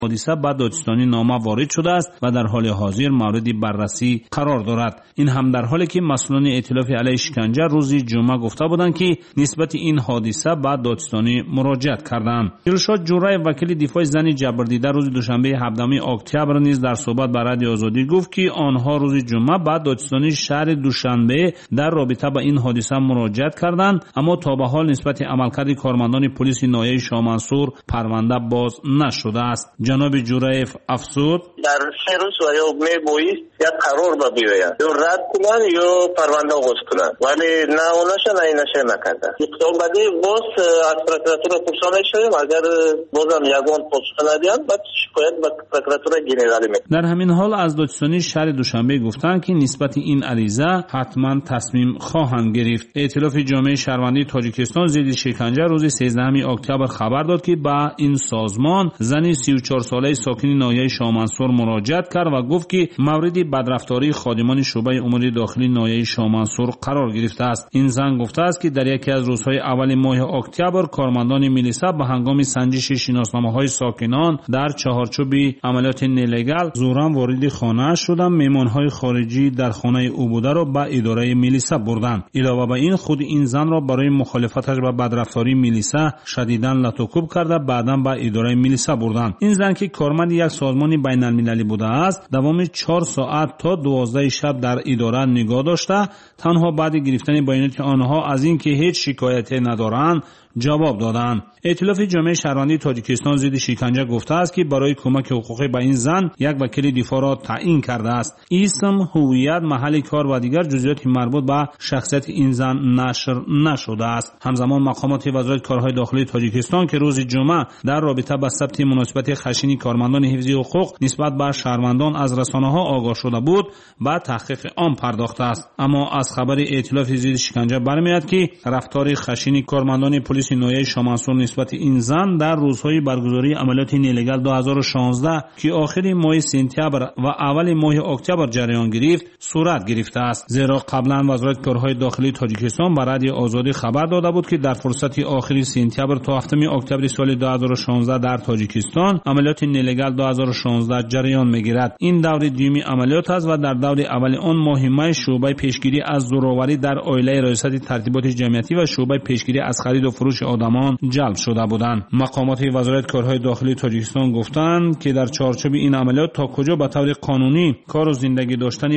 حادثه به دادستانی نامه وارد شده است و در حال حاضر مورد بررسی قرار دارد. این هم در حالی که مسئولان ائتلاف علیه شکنجه روز جمعه گفته بودند که نسبت این حادثه به دادستانی مراجعت کردند. دلشاد جورای وکیل دفاع زن جبردیده روز دوشنبه 17 اکتبر نیز در صحبت با رادیو آزادی گفت که آنها روز جمعه به دادستانی شهر دوشنبه در رابطه با این حادثه مراجعت کردند، اما تا به حال نسبت عملکرد کارمندان پلیس ناحیه شاه منصور پرونده باز نشده است. جناب جورایف افزود: در 3 روز و یا میبایست یا قرار با بیاید یا رد کنند یا پرونده آغاز کنند، ولی نه اوناشه نه ایناشه نکرده. اقدام بعدی باز از پروکراتور پرسانه شدیم، اگر بازم یگان پاسخ ندهند بعد شکایت به پروکراتور جنرالی میکنیم. در همین حال از دادستانی شهر دوشنبه گفتند که نسبت این عریضه حتما تصمیم خواهند گرفت. ائتلاف جامعه شهروندی تاجیکستان ضد شکنجه روز 13 اکتبر خبر داد که با این سازمان زنی 34 ساله ساکن ناحیه شاه منصور مراجعت کرد و گفت که مورد بدرفتاری خادمان شعبه امور داخلی ناحیه شاه منصور قرار گرفته است. این زن گفته است که در یکی از روزهای اول ماه اکتبر کارمندان میلیسا به هنگام سنجش شناسنامه‌های ساکنان در چهارچوب عملیات نلگال زورا وارد خانه شدند. مهمان‌های خارجی در خانه او بوده را به اداره میلیسا بردند. علاوه بر این خود این زن را برای مخالفتش با بدرفتاری میلیسا شدیداً لطوکوب کرده بعداً به اداره میلیسا بردند. این زن که کارمند یک سازمان بین المللی بوده است دوام 4 ساعت تا 12 شب در اداره نگاه داشته، تنها بعد گرفتن بیانات آنها از اینکه هیچ شکایتی ندارند جواب دادند. ائتلاف جامعه شهروندی تاجیکستان ضد شکنجه گفته است که برای کمک حقوقی به این زن یک وکیل دفاع را تعیین کرده است. اسم، هویت، محل کار و دیگر جزئیات مربوط به شخصیت این زن نشر نشده است. همزمان مقامات وزارت کارهای داخلی تاجیکستان که روز جمعه در رابطه با ثبت مناسبت خشنی کارمندان حفظی حقوق نسبت به شهروندان از رسانه‌ها آگاه شده بود به تحقیق آن پرداخته است. اما از خبر ائتلاف ضد شکنجه برمی‌آید که رفتار خشنی کارمندان پلیس ناحیه شاه منصور نسبت این زن در روزهای برگزاری عملیات نلگال 2016 که آخر ماه سپتامبر و اول ماه اکتبر جریان گرفت صورت گرفته است. زیرا قبلا وزارت کارهای داخلی تاجیکستان به رادیو آزادی خبر داده بود که در فرصت آخر سپتامبر تا 7 اکتبر سال 2016 در تاجیکستان عملیات نلگال 2016 جریان میگیرد. این دور دیمی عملیات است و در دور اول آن مهمه شعبه پیشگیری از زورآوری در عایله ریاست ترتیبات جمعیتی و شعبه پیشگیری از خرید و فروش آدمان جلب شده بودند. مقامات وزارت کارهای داخلی تاجیکستان گفتند که در چارچوب این عملیات تا کجا به طور قانونی کار و زندگی داشتن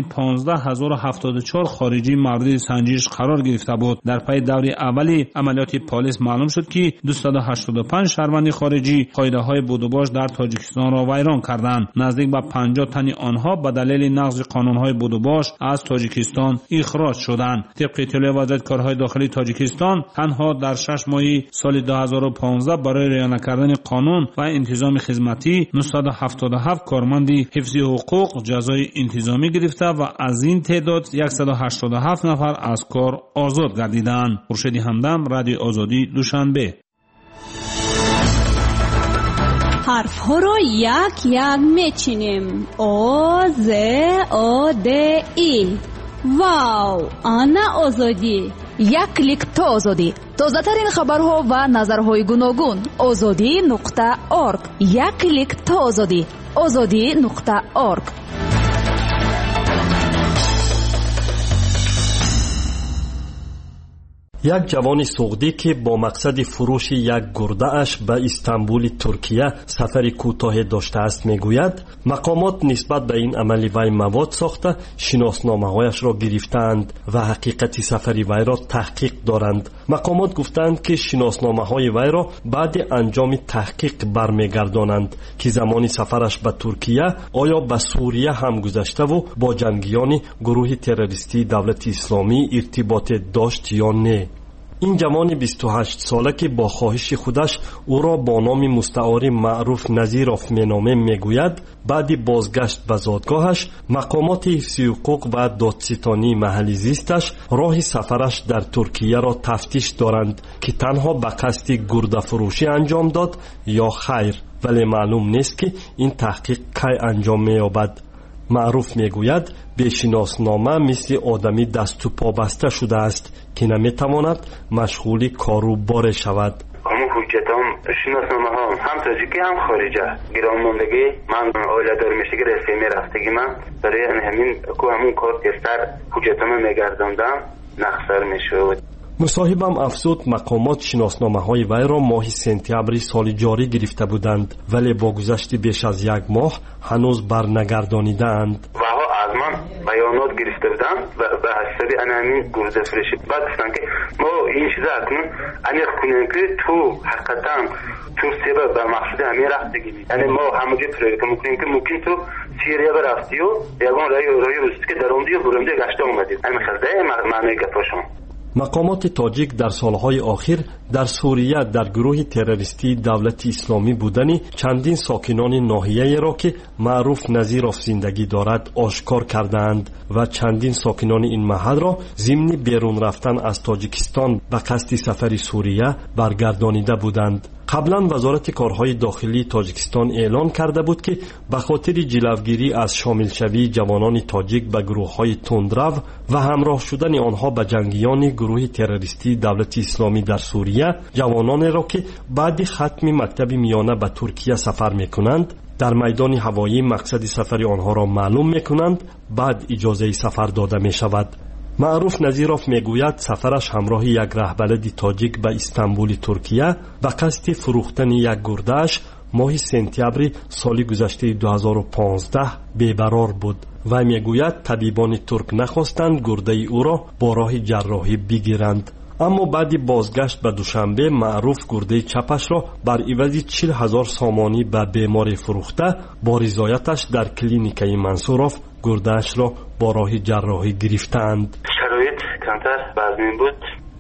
15074 خارجی مورد سنجش قرار گرفته بود. در پی دور اولی عملیات پلیس معلوم شد که 285 شهروند خارجی قاعده‌های بودوباش در تاجیکستان را ویران کردند. نزدیک به 50 تن آنها به دلیل نقض قانون‌های بودوباش از تاجیکستان اخراج شدند. طبق اطلاع وزارت کارهای داخلی تاجیکستان تنها در 6 ماه سال 2015 برای رعایت نکردن قانون و انتظام خدمتی 977 کارمند حفظی حقوق جزای انتظامی گرفته و از این تعداد 187 نفر از کار آزاد گردیدند. خورشید همدم، رادیو آزادی، دوشنبه. حرف ها را یک یک میچینیم. آ ز آ د ای. واو، آنا آزادی. یک کلیک تا آزادی. تازه ترین خبرها و نظرهای گوناگون. azadi.org. یک کلیک تا آزادی. azadi.org. یک جوان سعودی که با مقصد فروش یک گرده اش به استانبول ترکیه سفر کوتاه داشته است میگوید مقامات نسبت به این عمل وی مواد ساخته شناسنامه‌هایش را گرفتند و حقیقت سفر وی را تحقیق دارند. مقامات گفتند که شناسنامه‌های وی را بعد انجام تحقیق برمیگردانند که زمان سفرش به ترکیه آیا به سوریه هم گذشته و با جنگیان گروه تروریستی دولت اسلامی ارتباط داشت یا نه. این جوان 28 ساله که با خواهش خودش او را با نام مستعار معروف نظیروف مینامه میگوید بعد بازگشت به زادگاهش مقامات حفظی حقوق و دادستانی محلی زیستش راه سفرش در ترکیه را تفتیش دارند که تنها به قصد گرده فروشی انجام داد یا خیر، ولی معلوم نیست که این تحقیق کی انجام می‌یابد. معروف میگوید به شناسنامه مثل آدمی دست و پا بسته شده است که نمیتواند مشغول کار و بار شود. همون حجتام شناسنامه هم تاجیکی هم خارجه گرانماندگی من اوله دار میشگی رسمی رفتگی من برای همین که همون کار تستر حجتام میگرداندم نخسر میشود. مصاحبم افزود مقامات شناسنامه‌های وی را ماه سپتامبر سال جاری گرفته بودند ولی با گذشت بیش از یک ماه هنوز برنگردانیدند. و ها از من بیانات گرفته بودند و به حسب همین گرده فرشی بعد گفتن که ما این چیزا اکنون انیق کنیم که تو حقیقتا تو سبب به مقصود همین رفتگی یعنی ما همونجا پروژه میکنیم که ممکن تو سیریه برفتی و یکان رای روستی که در اونجا برونده گشته اومدید همین خلده معنی گفت شما. مقامات تاجیک در سالهای آخر در سوریه در گروه تروریستی دولت اسلامی بودن چندین ساکنان ناحیه را که معروف نظیروف زندگی دارد آشکار کردند و چندین ساکنان این محل را ضمن بیرون رفتن از تاجیکستان به قصد سفر سوریه برگردانیده بودند. قبلا وزارت کارهای داخلی تاجیکستان اعلان کرده بود که به خاطر جلوگیری از شامل شوی جوانان تاجیک به گروه‌های تندرو و همراه شدن آنها به جنگیان گروه تروریستی دولت اسلامی در سوریه، جوانان را که بعد ختم مکتب میانه به ترکیه سفر می‌کنند در میدان هوایی مقصد سفر آنها را معلوم می‌کنند بعد اجازه سفر داده می‌شود. معروف نظیروف میگوید سفرش همراه یک رهبر تاجیک به استانبول ترکیه به قصد فروختن یک گرده‌اش ماه سپتامبر سال گذشته 2015 بی‌قرار بود و میگوید طبیبان ترک نخواستند گرده او را با راه جراحی بگیرند. اما بعد بازگشت به دوشنبه معروف گرده چپش را بر عوض 40,000 سامانی به بیماری فروخته با رضایتش در کلینیکای منصوروف گرده‌اش را با راه جراحی گرفتند. شرایط کمتر بازمین بود.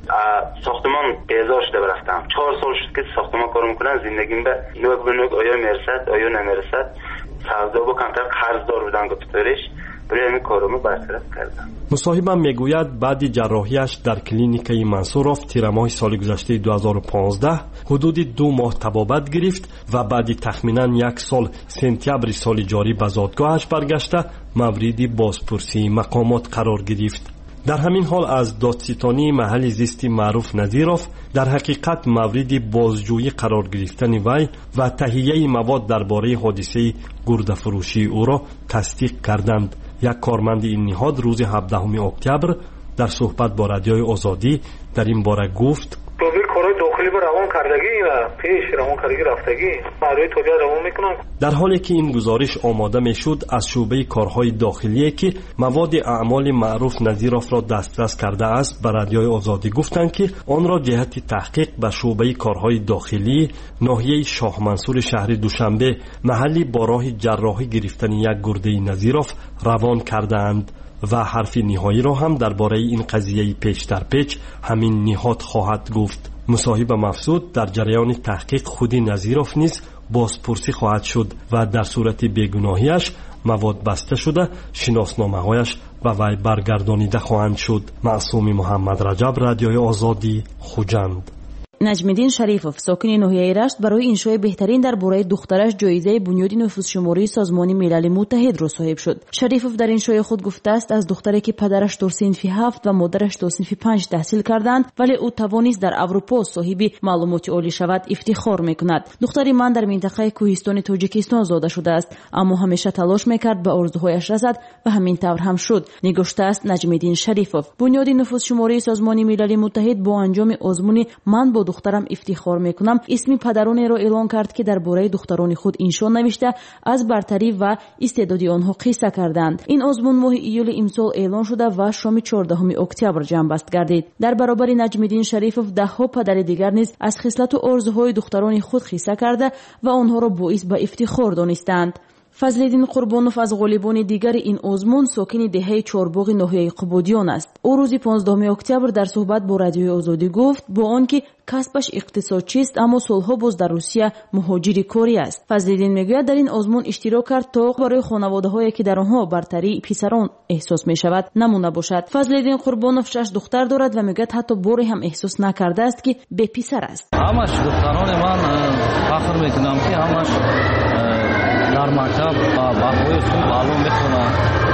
ساختمان بیزار شده برفتم 4 سال شد که ساختمان کار میکنن زندگیم به نوک آیا میرسد آیا نمیرسد سودا با کمتر قرض دار بودن گفتارش برای همین کارمو برطرف کردم. مصاحبم میگوید بعد جراحیش در کلینیکای منصوروف تیر ماه سال گذشته 2015 حدود 2 ماه طبابت گرفت و بعد تخمینا 1 سال سپتامبر سال جاری به زادگاهش برگشته مورد بازپرسی مقامات قرار گرفت. در همین حال از دادستانی محل زیست معروف نظیروف در حقیقت مورد بازجویی قرار گرفتن وی و تهیه مواد درباره حادثه گرده فروشی او را تصدیق کردند. یک کارمند این نهاد روز 17 اکتبر در صحبت با رادیوی آزادی در این باره گفت در حالی که این گزارش آماده میشد از شعبه کارهای داخلی که مواد اعمال معروف نظیروف را دسترس کرده است به رادیوی آزادی گفتند که آن را جهت تحقیق به شعبه کارهای داخلی ناحیه شاه منصور شهر دوشنبه محلی با راه جراحی گرفتن یک گرده نظیروف روان کردند و حرف نهایی را هم درباره این قضیه پیش در پیش همین نهاد خواهد گفت. مصاحب مفسود در جریان تحقیق خود نظیروف نیز بازپرسی خواهد شد و در صورت بیگناهیش مواد بسته شده شناسنامه‌هایش به وی برگردانیده خواهند شد. معصوم محمد رجب، رادیوی آزادی، خوجند. نجم‌الدین شریفوف ساکن ناحیه رشت برای انشای بهترین درباره دخترش جایزه بنیاد نفوذشماری سازمان ملل متحد را صاحب شد. شریفوف در انشای خود گفته است از دختری که پدرش تا صنف 7 و مادرش تا صنف 5 تحصیل کردند ولی او توانست در اروپا صاحب معلومات عالی شود افتخار میکند. دختری من در منطقه کوهستان تاجیکستان زاده شده است اما همیشه تلاش میکرد به آرزوهایش رسد و همین طور هم شد، نگفته است نجم‌الدین شریفوف. بنیاد نفوذشماری سازمان ملل متحد با انجام آزمون من با دخترم افتخار میکنم اسم پدران را اعلان کرد که درباره دختران خود انشا نوشته از برتری و استعداد آنها قصه کردند. این آزمون ماه ایول امسال اعلان شده و شام 14 اکتبر جنبست گردید. در برابر نجم‌الدین شریفوف دهها پدر دیگر نیز از خصلت و آرزوهای دختران خود قصه کرده و آنها را باعث به افتخار دانستند. فضل‌الدین قربانوف از غالبان دیگر این آزمون ساکن دهه چهارباغ ناحیه قبادیان است. او روز 15 اکتبر در صحبت با رادیوی آزادی گفت با آنکه کسبش اقتصادچی است اما سالها باز در روسیه مهاجر کاری است. فضل‌الدین میگوید در این آزمون اشتراک کرد تا برای خانواده‌هایی که در آنها برتری پسران احساس می‌شود نمونه باشد. فضل‌الدین قربانوف 6 دختر دارد و میگوید حتی باری هم احساس نکرده است که به پسر است. همش دختران من فخر می‌کنم که همش در مکتب با بحوی خوب معلوم میخونن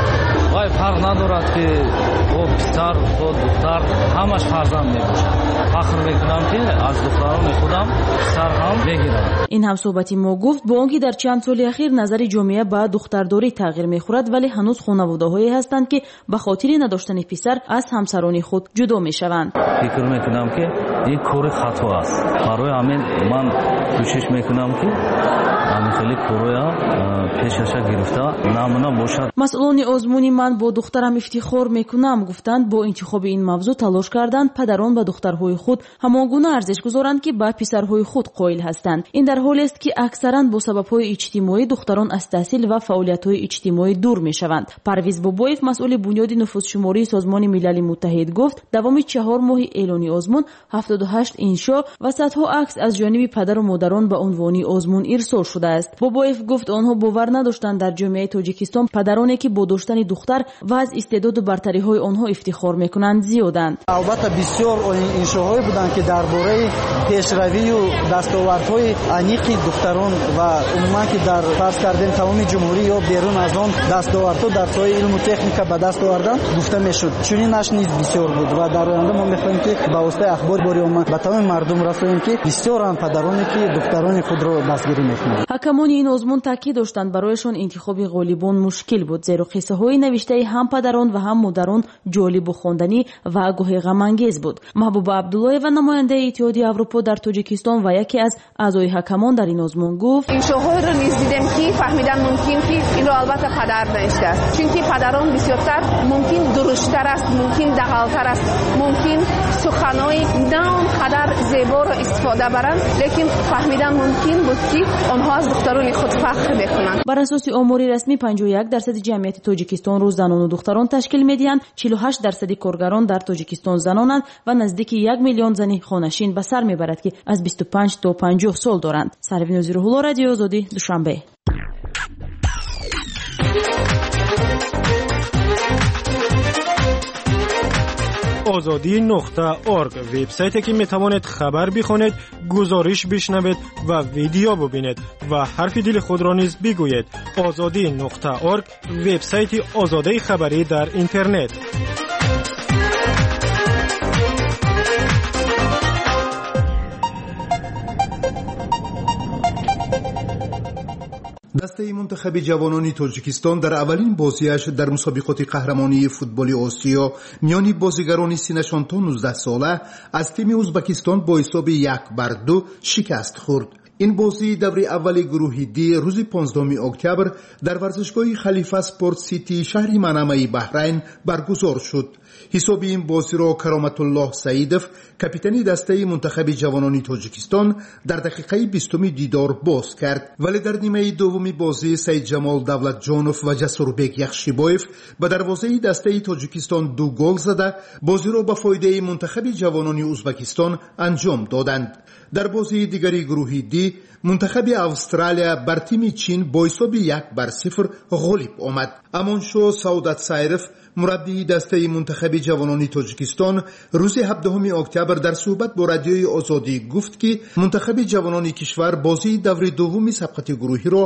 вай фарқ надорад ки о писар о духтар ҳамаш фарзанд мебошад. фахр мекунам ки аз духтарони худам писар ҳам мегирам. ин ҳам суҳбати мо гуфт бо он ки дар чанд соли ахир назари ҷомеа ба духтардорӣ тағйир мехӯрад, вале ҳанӯз хонаводаҳое ҳастанд ки ба хотири надоштани писар аз ҳамсарони худ ҷудо мешаванд. фикр мекунам ки ин кори хато аст. барои ҳамин ман кӯшиш мекунам ки ҳамин короя пешаша гирифта намуна бошад. масъулони озмуни «Ман бо духтарам ифтихор мекунам» гуфтанд бо интихоби ин мавзӯъ талош карданд падарон ба духтарҳои худ ҳамон гуна арзиш гузоранд ки ба писарҳои худ қоил ҳастанд. ин дар ҳолест ки аксаран бо сабабҳои иҷтимоӣ духтарон аз таҳсил ва фаъолиятҳои иҷтимоӣ дур мешаванд. парвиз бобоев масъули бунёди нуфузшумории Созмони Милали Муттаҳид гуфт давоми 4 моҳи эълони озмун 78 иншо ва садҳо акс аз ҷониби падару модарон ба унвони озмун ирсол шудааст. бобоев гуфт онҳо бовар надоштанд дар ҷомеаи Тоҷикистон падароне ки бо доштани духтар ва аз истеъдоду бартариҳои онҳо ифтихор мекунанд зиёданд. албатта бисёр иншоҳое буданд ки дар бораи пешравию дастовардҳои аниқи духтарон ва умуман ки дар фарз кардем тамоми ҷумҳурӣ ё берун аз он дастовардҳо дар соҳаи илму техника ба даст овардан гуфта мешуд. чунинаш низ бисёр буд ва дар оянда мо мехоҳем ки ба воситаи ахбори бори омад ба тамоми мардум расоем ки бисёранд падароне ки духтарони худро дастгирӣ мекунанд. ҳакамони ин озмун таъкид доштанд барояшон интихоби ғолибон мушкил буд, зеро қиссаҳои навиштаи ҳам падарон ва ҳам модарон ҷолибу хонданӣ ва гоҳе ғамангез буд. маҳбуба абдуллоева намояндаи иттиҳоди аврупо дар Тоҷикистон ва яке аз аъзои ҳакамон дар ин озмун гуфт иншоҳоеро низ дидем ки фаҳмидан мумкин ки инро албатта падар навиштааст, чунки падарон бисёртар мумкин дуруштар аст, мумкин дағалтар аст, мумкин суханои на он қадар зеборо истифода баранд, лекин фаҳмидан мумкин буд ки онҳо аз духтарони худ фахр мекунанд. бар асоси омори расмӣ 51% ҷамъияти Тоҷикистонро занону духтарон ташкил медиҳанд, 48% коргарон дар Тоҷикистон занонанд ва наздики 1 миллион зани хонашин ба сар мебарад ки аз 25 то 50 сол доранд. Сарвин Озирулло, Радиои Озодӣ, Душанбе. ozodi.org вебсайте ки метавонед хабар бихонед, гузориш бишнавед ва видео бубинед ва ҳарфи дили худро низ бигӯед. ozodi.org вебсайти озодаи хабарӣ дар интернет. дастаи мунтахаби ҷавонони Тоҷикистон дар аввалин бозиаш дар мусобиқоти қаҳрамонии футболи Осиё миёни бозигарони синашон то 19 сола аз тими Узбекистон бо ҳисоби 1-2 шикаст хӯрд. ин бозии даври аввали гурӯҳи Д рӯзи 15 октябр дар варзишгоҳи Халифа Спорт Сити шаҳри Манамаи Баҳрайн баргузор шуд. ҳисоби ин бозиро Кароматуллоҳ Саидов, капитани дастаи мунтахаби ҷавонони Тоҷикистон, дар дақиқаи 20 дидор боз кард. вале дар нимаи дуввуми бозӣ Саидҷамол Давлатҷонов ва Ҷасурбек Яхшибоев ба дарвозаи дастаи Тоҷикистон 2 гол зада бозиро ба фоидаи мунтахаби ҷавонони Узбекистон анҷом доданд. дар бозии дигари гурӯҳи Д мунтахаби Австралия бар тими Чин бо ҳисоби 1-0 ғолиб омад. Амоншо Саудатсайров, мураббии дастаи мунтахаби ҷавонони Тоҷикистон, рӯзи 17 октябр дар суҳбат бо Радиои Озодӣ гуфт ки мунтахаби ҷавонони кишвар бозии даври дуввуми сабқати гурӯҳиро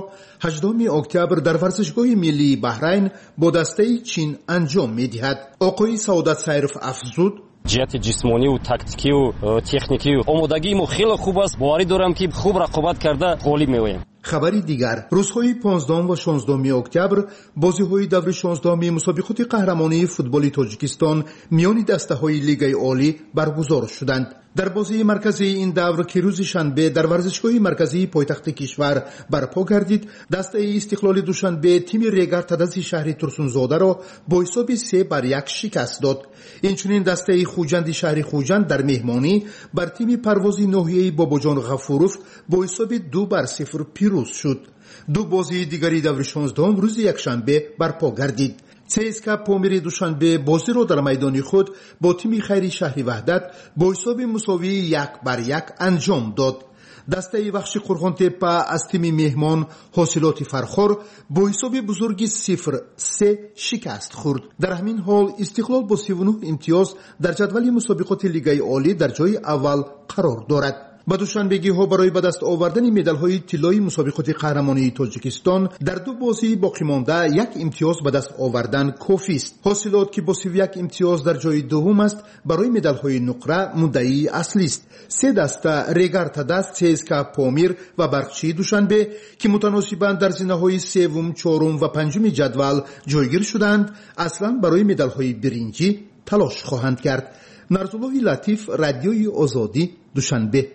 8 октябр дар варзишгоҳи миллии Баҳрайн бо дастаи Чин анҷом медиҳад. оқои Саудатсайров афзуд ҷиҳати ҷисмониву тактикиву техникиву омодагии мо хеле хуб аст. боварӣ дорам ки хуб рақобат карда ғолиб меоем. хабари дигар рӯзҳои 15 ва 16 октябр бозиҳои даври 16 мусобиқоти қаҳрамонии футболи Тоҷикистон миёни дастаҳои Лигаи олӣ баргузор шуданд. дар бозии марказии ин давр ки рӯзи шанбе дар варзишгоҳи марказии пойтахти кишвар барпо гардид, дастаи Истиқлоли Душанбе тими Регар Тадази шаҳри Турсунзодаро бо ҳисоби 3-1 шикаст дод. инчунин дастаи Хуҷанди шаҳри Хуҷанд дар меҳмонӣ бар тими Парвози ноҳияи Бобоҷон Ғафуров бо ҳисоби 2-0 пирӯз шуд. ду бозии дигари даври 16 рӯзи якшанбе барпо гардид. ЦСКА Помири Душанбе бозиро дар майдони худ бо тими Хайри шаҳри Ваҳдат бо ҳисоби мусовии 1-1 анҷом дод. дастаи Вахши Қурғонтеппа аз тими меҳмон Ҳосилоти Фархор бо ҳисоби бузурги 0-3 шикаст хӯрд. дар ҳамин ҳол Истиқлол бо 39 имтиёз дар ҷадвали мусобиқоти Лигаи олӣ дар ҷои аввал қарор дорад. با دوشنبگی‌ها برای به دست آوردن مدال‌های طلایی مسابقات قهرمانی تاجیکستان در دو بازی باقی مانده یک امتیاز به دست آوردن کافی است. حاصلات که با 31 امتیاز در جای دوم است برای مدال‌های نقره مدعی اصلی است. سه دسته ریگر تدست، CSKA پامیر و برقچی دوشنبه که متناسباً در زینه‌های سوم، چهارم و پنجم جدول جایگیر شدند، اصلاً برای مدال‌های برنجی تلاش خواهند کرد. نرزالله لطیف، رادیوی آزادی، دوشنبه.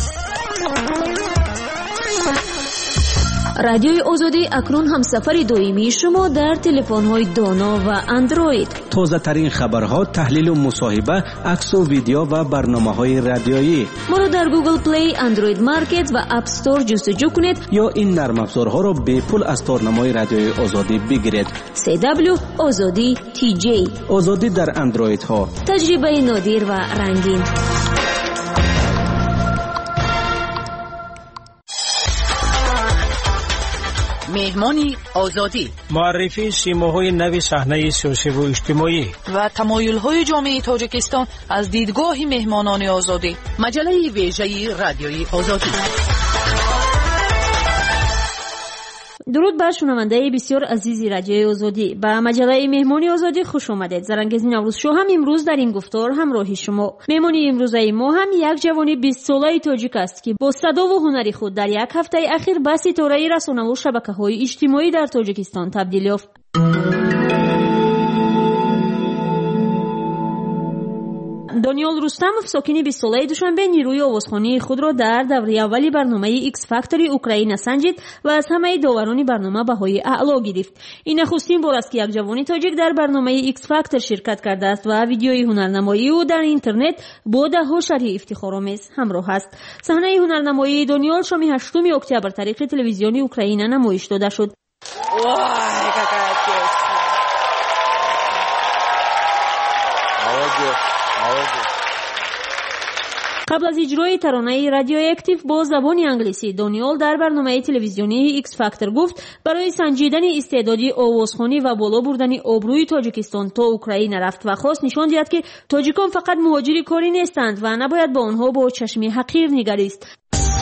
رادیوی آزادی اکنون هم سفر دائمی شما در تلفن‌های دانا و اندروید. تازه ترین خبرها، تحلیل و مصاحبه، عکس و ویدیو و برنامه‌های رادیویی. ما را در گوگل پلی، اندروید مارکت و اپ استور جستجو کنید یا این نرم افزارها را به پول از تارنمای رادیوی آزادی بگیرید. CW آزادی TJ. آزادی در اندروید ها. تجربه نادر و رنگین. مهمانی آزادی، معرفی سیماهای نو صحنه سیاسی و اجتماعی و تمایل‌های جامعه تاجیکستان از دیدگاه مهمانان آزادی. مجله ویژه رادیوی آزادی. درود بر شنونده بسیار عزیزی رادیوی آزادی. به مجله مهمانی آزادی خوش آمدید. زرنگزی نوروز شو هم امروز در این گفتار همراهی شما. مهمانی امروزه ما هم یک جوان 20 ساله تاجیک است که با صدا و هنر خود در یک هفته اخیر به ستاره رسانه و شبکه‌های اجتماعی در تاجیکستان تبدیل یافت. دانیال رستموف، ساکن 20 ساله دوشنبه، نیروی آوازخوانی خود را در دوره اولی برنامه ایکس فاکتور اوکراین سنجید و از همه داوران برنامه بهای اعلا گرفت. این نخستین بار است که یک جوان تاجیک در برنامه ایکس فاکتور شرکت کرده است و ویدیوی هنرنمایی او در اینترنت با ده‌ها شرح افتخارآمیز همراه است. صحنه هنرنمایی دانیال شام 8 اکتبر طریق تلویزیون اوکراین نمایش داده شد. قبل از اجرای ترانه رادیو اکتیو با زبان انگلیسی، دانیال در برنامه تلویزیونی ایکس فاکتور گفت برای سنجیدن استعدادی آوازخوانی و بالا بردن آبروی تاجیکستان تا اوکراین رفت و خواست نشان دهد که تاجیکان فقط مهاجری کاری نیستند و نباید با آنها با چشم حقیر نگریست.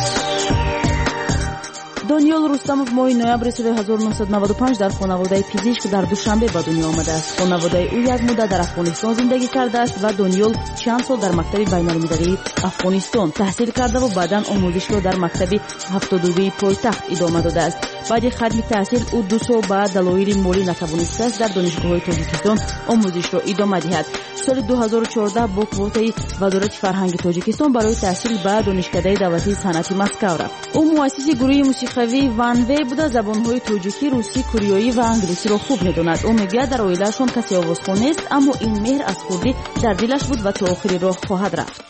دانیال رستموف ماه نوامبر سال 1995 در خانواده پزشک در دوشنبه به دنیا آمده است. خانواده او یک مدت در افغانستان زندگی کرده است و دانیال چند سال در مکتب بین‌المللی افغانستان تحصیل کرده و بعداً آموزش را در مکتب 72 پایتخت ادامه داده است. بعد ختم تحصیل او 2 سال بعد دلایل مالی نتوانسته است در دانشگاه تاجیکستان آموزش را ادامه دهد. سال 2014 با کوتای وزارت فرهنگ تاجیکستان برای تحصیل به دانشکده دولتی صنعتی مسکو رفت. او مؤسس گروه موسیقی وانوی بوده. زبان‌های تاجیکی، روسی، کوریایی و انگلیسی را خوب می‌داند. او می‌گوید در عائله‌شان کسی آوازخوان نیست، اما این مهر از خودی در دلش بود و تا آخر راه خواهد رفت.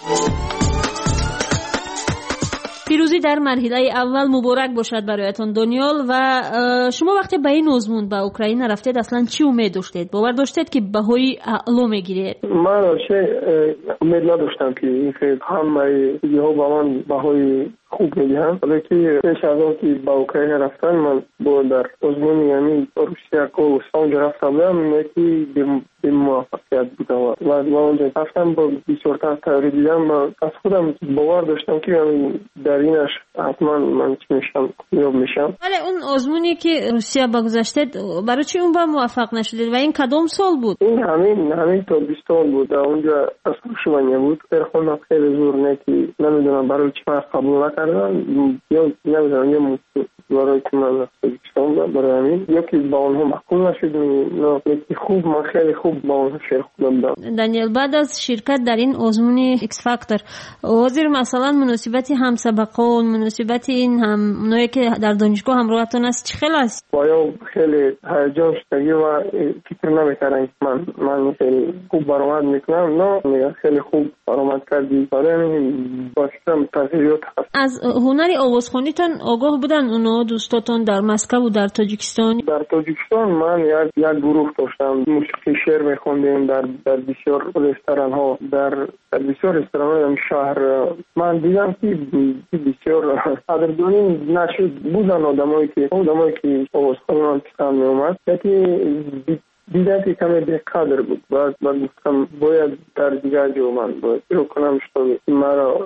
پیروزی در مرحله اول مبارک باشد برایتان دانیال. و شما وقتی به این آزمون به اوکراین رفتید اصلا چی امید داشتید؟ باور داشتید که بهای اعلا میگیرید؟ من امید نداشتم که این همه ها با من بهای خوب میدهند، ولی که پیش از آن که به اوکراین رفتن من با در آزمون یعنی روسیه که اونجا رفتم بودم یکی به موفقیت بودم و اونجا رفتم با بسیار تحریری دیدم و از خودم باور داشتم که در اینش حتما من چی میشم یاب میشم. ولی اون آزمونی که روسیه بگذاشتید برای چی اون با موفق نشدید و این کدام سال بود؟ این همین تا 20 سال بود. اونجا از خوشمانی بود. خودم خیلی زور نه که نمیدونم برای چی من قبول نکردم یا نمیدونم یه موضوع برای که من تاجیکستان برای همین یا که با اونها محکوم نشد. نه خوب من خیلی خوب با اونها شرکت دادم. دانیال بعد از شرکت در این آزمون ایکس فاکتور حاضر مثلا مناسبت همسبقان، مناسبت این هم اونایی که در دانشگاه همراهتون است چه خیلی است؟ باید خیلی هیجان شدگی و فکر نمیکردم من خیلی خوب برآمد میکنم. نه خیلی خوب برآمد کردی. برای باشم تغییرات از هنر آوازخوانیتان آگاه بودن اونا دوستاتون در مسکو و در تاجیکستان؟ در تاجیکستان من یک گروه داشتم، موسیقی شعر میخوندیم در بسیار رستوران ها، در بسیار رستوران های شهر. من دیدم که بسیار قدردانی نشد بودن آدمایی که آوازخوانی من پسند میومد، یکی دیدم که کمی بی‌قدر بود. بعد من گفتم باید در دیگر جو من باید رو کنم شده مرا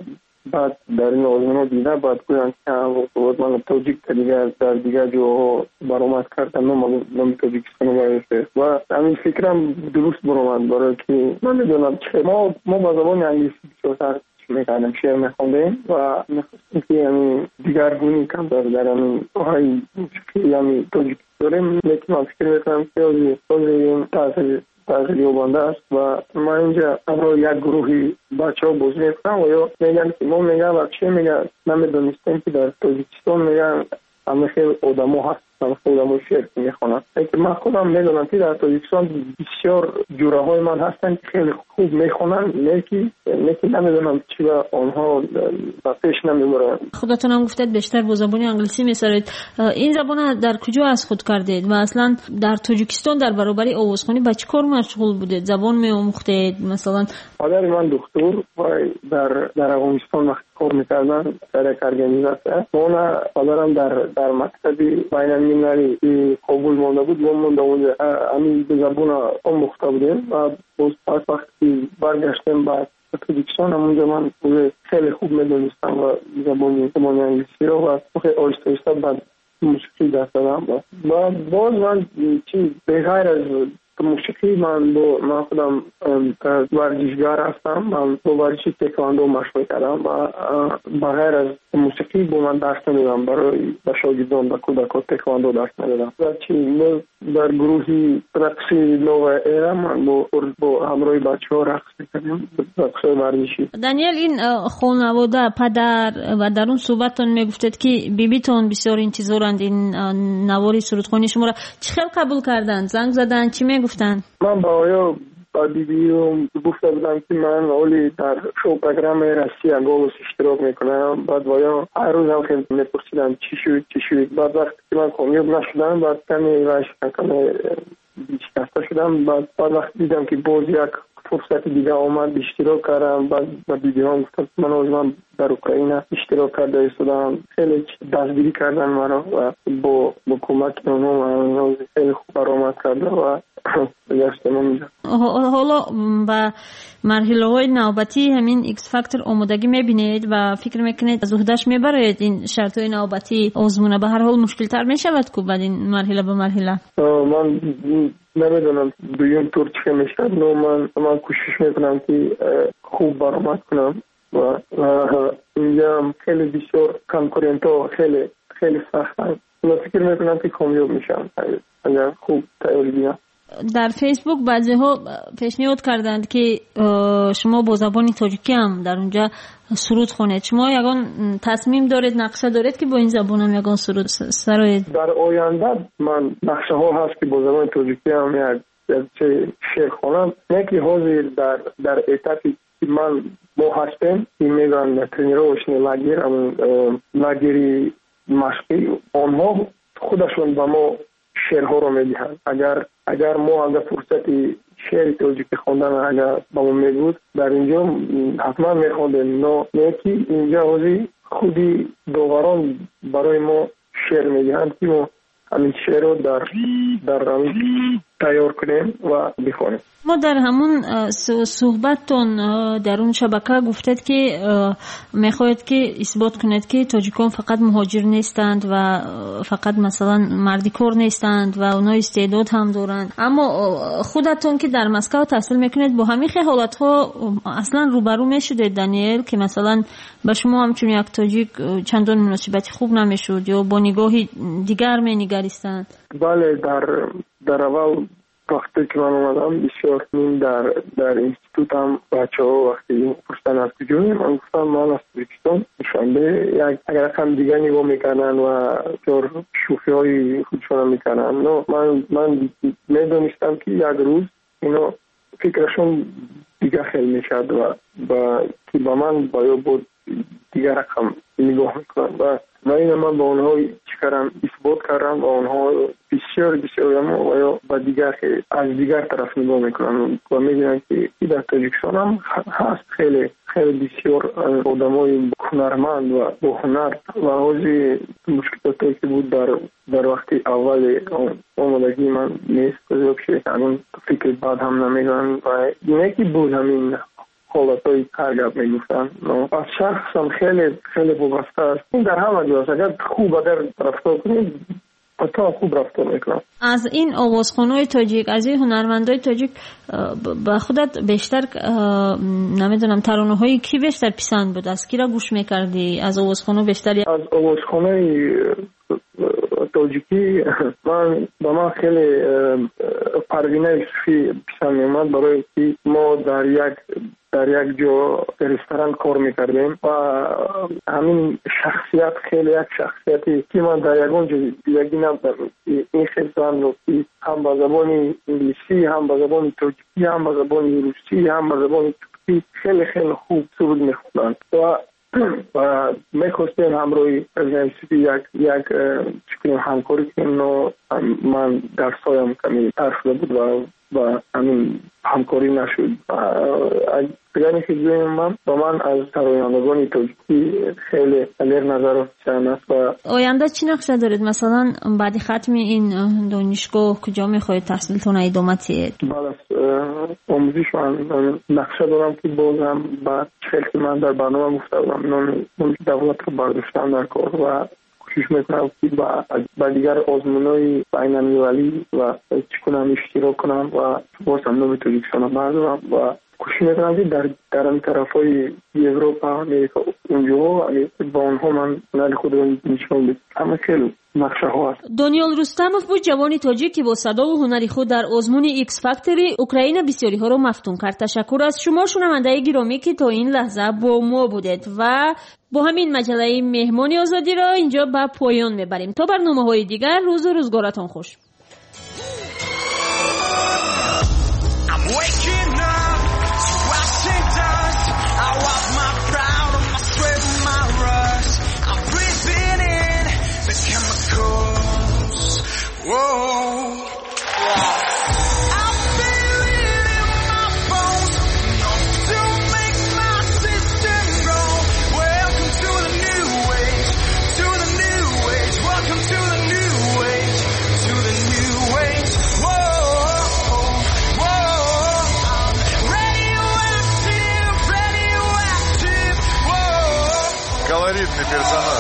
بعد در این آزمون دیده بعد گویند که من توجیک در دیگر جاها برآمد کردم من توجیکستان باید و همین فکرم درست برآمد برای که من میدونم که ما با زبان انگلیسی بسیار میکردم شعر میخوندیم و میخواستیم که همین دیگرگونی کم در همین های موسیقی همین توجیک داریم لیکن من فکر میکنم که از این تاثیر یابنده است و ما اینجا برای یک گروهی بچه ها بازی میکنم و یا میگن که ما میگن بچه میگن نمیدونستیم که در توجیکستان میگن همه خیلی آدم ها هست خیلی آدم ها شعر میخونن لیکن من خودم میدونم که در توجیکستان بسیار جوره های من هستن که خیلی خوب میخونن لیکن نمیدونم چی و آنها پیش نمیبرن. خودتون هم گفتید بیشتر با زبان انگلیسی میسرید. این زبان در کجا از خود کردید و اصلا در توجیکستان در برابر آوازخوانی با چه کار مشغول بودید؟ زبان میآموختید مثلا؟ پدر من دکتر و در افغانستان وقت کار میکردن در یک ارگانیزاسیون. من پدرم در مکتبی بین المللی قبول مونده بود و من اونجا همین زبان آموخته بودیم و باز وقتی برگشتیم بعد توجیکستان همونجا من خیلی خوب میدونستم و زبان انگلیسی رو و خیلی آهسته آهسته بعد موسیقی دست دادم و باز من بغیر از موسیقی من خودم ورزشگر هستم. من با ورزش تکواندو مشغول کردم و بغیر از موسیقی با من درس ندادم برای شاگردان و کودکان تکواندو درس ندادم و در گروهی رقصی نو ایرا من با همراه بچه ها رقص کردیم رقص ورزشی. دانیل این خانواده پدر و در اون صحبتتون میگفتید که بیبیتون بسیار انتظارند این نواری سرودخوانی شما را چه خیلی قبول کردن؟ زنگ زدن؟ چی میگفتن؟ من با آیا بیبی گفته بودم که من اولی در شو پروگرام رسی گوش اشتراک میکنم. بعد آیا هر روز هم خیلی میپرسیدم چی شد. بعد وقتی که من کامیاب نشدم بعد کمی بیشکسته شدم. بعد وقتی دیدم که باز یک فرصت دیگه آمد اشتراک کردم. بعد بیبی ها گفتم من در اوکراین اشتراک کرده ایستادم. خیلی دستگیری کردن مرا و با کمک اونها خیلی خوب برآمد کرده و حالا با مرحله های نوبتی همین ایکس فاکتور آمادگی میبینید و فکر میکنید از عهده‌اش میبرید این شرط های نوبتی آزمونه به هر حال مشکل تر میشود که بعد این مرحله به مرحله؟ من نمیدونم دویم طور چه میشه. من کوشش میکنم که خوب برآمد کنم و اینجا خیلی بسیار کنکورنت ها خیلی سختن. من فکر میکنم که کامیاب میشم اگر خوب تیاری بیام. در فیسبوک بعضی ها پیشنهاد کردند که شما با زبان تاجیکی هم در اونجا سرود خونید. شما یگان تصمیم دارید نقشه دارید که با این زبان هم یگان سرود سرایید؟ در آینده من نقشه ها هست که با زبان تاجیکی هم یک شعر خونم. یکی حاضر در اتفاقی که من با هستم که میگن ترینیروشنی لاگیری مشقی آنها خودشون با ما شعرها رو میدهند. اگر ما فرصت شعر تاجیکی خواندن اگر با ما میبود در اینجا حتما میخوندیم. نه که اینجا حاضی خودی دوغران برای ما شعر میدهند که ما همین شعر رو در تیار کنیم و بخونیم. ما در همون صحبتتون در اون شبکه گفتید که میخواید که اثبات کنید که تاجیکان فقط مهاجر نیستند و فقط مثلا مردی کار نیستند و اونا استعداد هم دارند. اما خودتون که در مسکو تحصیل میکنید با همین حالت ها اصلا روبرو میشدید دانیل که مثلا به شما همچون یک تاجیک چندان مناسبتی خوب نمیشد یا با نگاهی دیگر مینگریستند؟ بله در اول وقتی که من اومدم بسیار در اینستیتوت هم بچه ها وقتی پرسیدن از کجایی من گفتم من از توجیکستان. شنبه اگر رقم دیگه نگاه میکنن و جور شوخی های خودشون میکنن. من میدونستم که یک روز اینا فکرشون دیگه خیلی میشد و که با من باید بود دیگه رقم نگاه میکنن و این من با اونها چکرم اثبات کردم و اونها بسیار و دیگر از دیگر طرف نگاه میکنن و میبینن که در تاجیکستان هم هست خیلی بسیار آدمای هنرمند و با هنر و حاضی مشکلاتی که بود در وقت اول آمادگی من نیست. بزرگ شد همون فکر بعد هم نمیگن و اینه که بود همین حالتهای کارگب میگفتن. از شخص هم خیلی خیلی وابسته است. این در همه جاست. اگر خوب اگر رفتار کنید تا خوب رفتار میکنم. از این آوازخوان‌های تاجیک، از این هنرمندای تاجیک به خودت بیشتر نمیدونم ترانه‌های کی بیشتر پسند بود؟ از کی را گوش میکردی؟ از آوازخوان‌ها بیشتر؟ از آوازخوان‌های تاجیکی من خیلی پروینه یوسفی پسند میومد، برای که ما در یک جا رستوران کار میکردیم و همین شخصیت خیلی یک شخصیتی که من در یکون جا دیگه نبودم. این خیلی زن هم به زبان انگلیسی، هم به زبان تاجیکی، هم به زبان روسی، هم به زبان ترکی خیلی خیلی خوب سرود میخوندند و میخواستیم همروی یک همکاری کنیم و من در سایم کمی ترخده بود و همین همکاری نشد. اگر که جویم من از ترانه‌گان تاجیکی خیلی علیر نظر چند است. و آینده چی نقشه دارید؟ مثلا بعد ختم این دانشگاه کجا میخواید تحصیلتون ادامه تید؟ بعد از آموزش من نقشه دارم که بازم بعد خیلی که من در برنامه گفته بودم نام دولت رو برداشتم در کار و کوشش میکنم که با دیگر آزمونهای بین‌المللی و چکنم اشتراک کنم و بازم نام تاجیکستان بردارم و کوشش میکنم که در این طرف های اروپا، امریکا اونجا با اونها من هنر خود رو نشون بدم. همه خیلی نقشه ها هست. دانیال رستموف بود جوانی تاجیک که با صدا و هنری خود در آزمون ایکس فاکتوری اوکراین بسیاری ها رو مفتون کرد. تشکر از شما شنونده گرامی که تا این لحظه با ما بودید و با همین مجله مهمان آزادی را اینجا به پایان میبریم. تا برنامه‌های دیگر روز و روزگارتان خوش. Колоритный персонаж.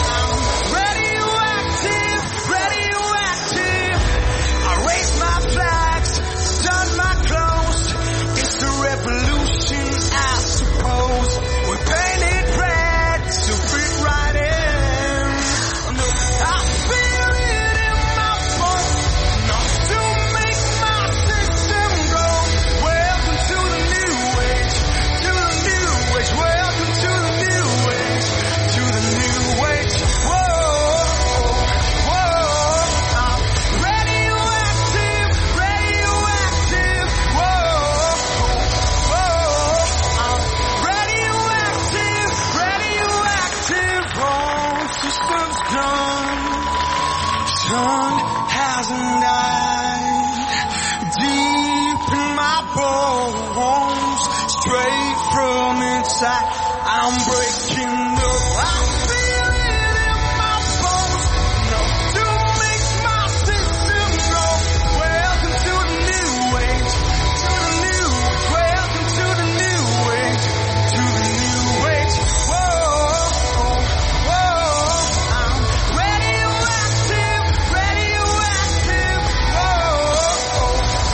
I'm breaking up. I feel it in my bones. Enough to make my system go. Welcome to the new age. To the new age. Welcome to the new age. To the new age. Whoa, whoa. I'm radioactive. Radioactive. Whoa,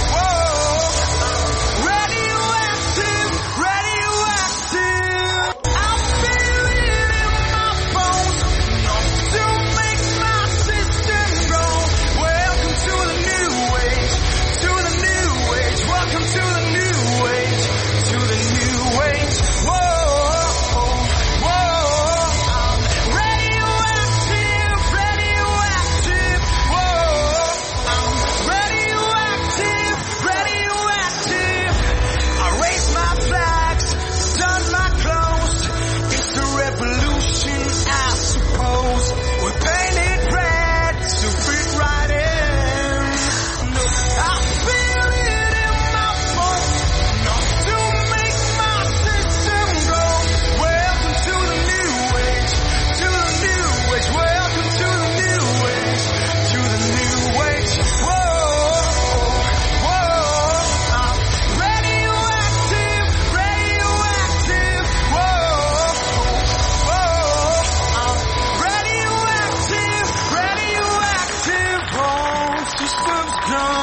whoa. Radioactive. Radioactive. come